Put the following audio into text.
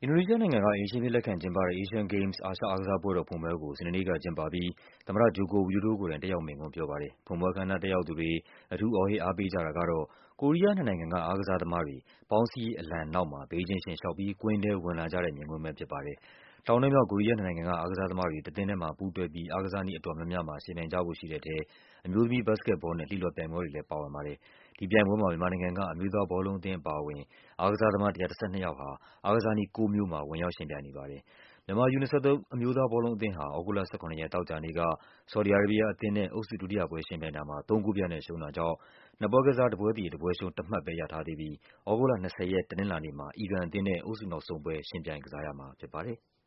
အင်ဒိုနီးရှားနိုင်ငံက အိမ်ရှင်အဖြစ်လက်ခံကျင်းပတဲ့ Asian Games အာရှအားကစားပွဲတော်ဖွင့်ပွဲကို စနေနေ့ကကျင်းပပြီး သမ္မတ ဂျိုကို ဝီဒိုဒိုကိုယ်တိုင် တက်ရောက်မိန့်ခွန်းပြောပါတယ်။ ဖွင့်ပွဲအခမ်းအနား တက်ရောက်သူတွေ အထူး အော်ဟစ်အားပေးကြတာကတော့ ကိုရီးယားနှစ်နိုင်ငံက အားကစားသမားတွေ ပေါင်းစည်းရေးအလံနောက်မှာ ဘေးချင်းယှဉ်လျှောက်ပြီး ကွင်းထဲဝင်လာကြတဲ့မြင်ကွင်းပဲဖြစ်ပါတယ်။ တောင်နဲ့မြောက် ကိုရီးယားနှစ်နိုင်ငံက အားကစားသမားတွေ တသင်းထဲမှာပူးတွဲပြီး အားကစားနည်းအတော်များများမှာ ယှဉ်ပြိုင်ကြဖို့ရှိတဲ့ထဲ အမျိုးသမီး ဘတ်စ်ကက်ဘောနဲ့ လှေလော်ပြိုင်ပွဲတွေလည်း ပါဝင်ပါတယ်။ ဒီပြိုင်ပွဲမှာ မြန်မာနိုင်ငံက အမျိုးသားဘောလုံးအသင်းအပါအဝင် အားကစားသမား ၁၁၂ ယောက်ဟာ အားကစားနည်း ၉ မျိုးမှာ ဝင်ရောက်ယှဉ်ပြိုင်နေပါတယ်။ မြန်မာ U-23 အမျိုးသားဘောလုံးအသင်းဟာ သြဂုတ်လ ၁၇ ရက် သောကြာနေ့က ဆော်ဒီ အာရေးဘီးယားအသင်းနဲ့ အုပ်စု ဒုတိယပွဲယှဉ်ပြိုင်တာမှာ ၃ ဂိုးပြတ်နဲ့ရှုံးတာကြောင့် နှစ်ပွဲကစား တပွဲသရေ တပွဲရှုံး တမှတ်ပဲ ရထားသေးပြီး သြဂုတ်လ ၂၀ ရက် တနင်္လာနေ့မှာ အီရန်အသင်းနဲ့ အုပ်စုနောက်ဆုံးပွဲ ယှဉ်ပြိုင်ကစားရမှာဖြစ်ပါတယ်။